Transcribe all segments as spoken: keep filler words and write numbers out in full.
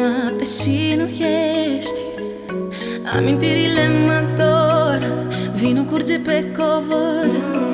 noapte și nu ești, amintirile mă dor, vinul curge pe covor.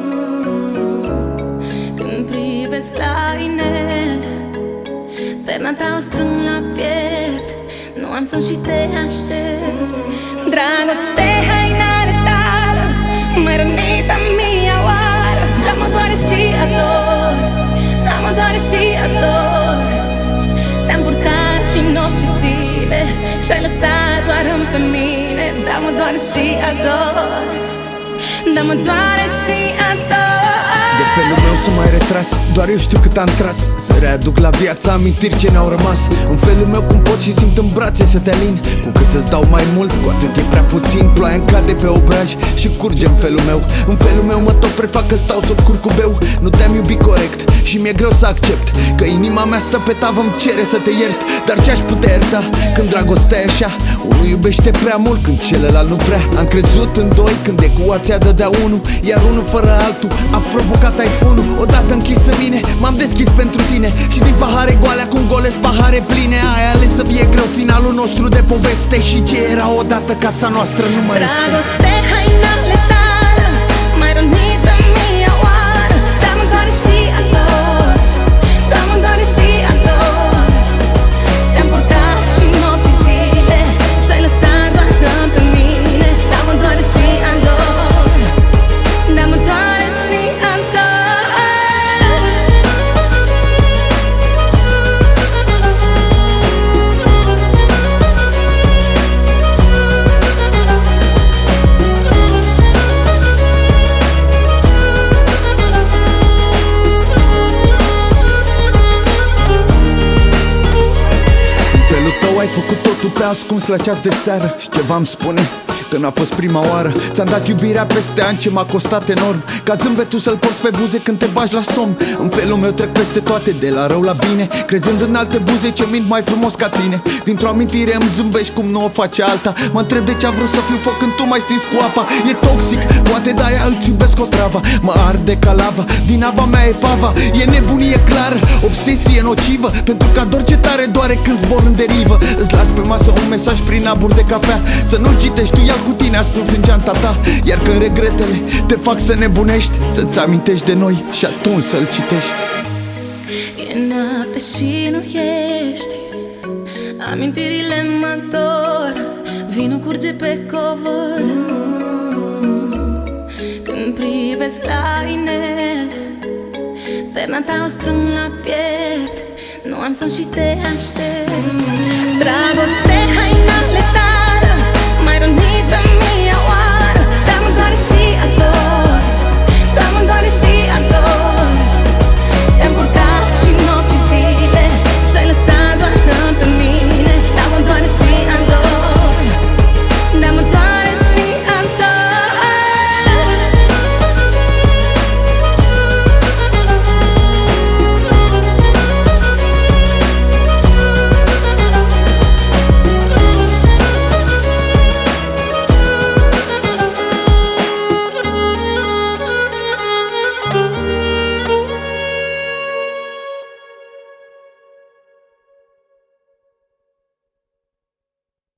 Când privesc la inel, perna ta o strâng la piept, nu am somn și te aștept. Dragoste, hainare tală, mai rănită mia oară. Da, mă doare și ador, da, mă doare și ador. Te-am purtat și nopți și zile și-ai lăsat doar pe mine. Da, mă doare și ador, da, mă doare și ador. De felul meu sunt mai retras, doar eu știu cât am tras să readuc la viață amintiri ce ne-au rămas. În felul meu cum pot și simt în brațe să te alin. Cu cât îți dau mai mult, cu atât e prea puțin. Ploaia-mi cade pe obraj și curge în felul meu. În felul meu mă tot prefac că stau sub curcubeu. Nu te-am iubit corect și mi-e greu să accept că inima mea stă pe tavă, îmi cere să te iert. Dar ce-aș putea ierta când dragostea e așa? Unul iubește prea mult când celălalt nu prea. Am crezut în doi când ecuația dădea unu, iar unul fără altul a provocat taifunul. Odată închis în mine, m-am deschis pentru tine și din pahare goale acum golesc pahare pline. Ai ales să fie greu finalul nostru de poveste și ce era odată casa noastră nu mai este. Dragoste, hainale tală, mai rănită mia oară. Da, mă doare și ador, da, mă doare și ador. Te-am purtat și nopți și zile și-ai lăsat doar pe mine. Da, mă doare și ador, da, mă doare și ador. Ai făcut totul pe ascuns la ceas de seară. Și ce v-am spune? Că n-a fost prima oară. Ți-am dat iubirea peste ani ce m-a costat enorm, ca zâmbetul să-l porți pe buze când te bagi la somn. În felul meu trec peste toate, de la rău la bine, crezând în alte buze ce mint mai frumos ca tine. Dintr-o amintire îmi zâmbești cum nu o face alta. Mă întreb de ce a vrut să fiu foc când tu m-ai stins cu apa. E toxic, poate de-aia îți iubesc o travă. Mă arde ca lava, din ava mea e pava. E nebunie clară, obsesie nocivă, pentru că ador ce tare doare când zbor în derivă. Îți las pe masă un mesaj prin abur de cafea, să nu-l citești, tu ia cu tine ascuns în geanta ta. Iar când regretele te fac să nebunești, să-ți amintești de noi și atunci să-l citești. E noapte și nu ești, amintirile mă dor, vinul curge pe covor. Când privesc la inel, perna ta o strâng la piept, nu am somn și te aștept. Dragoste, haina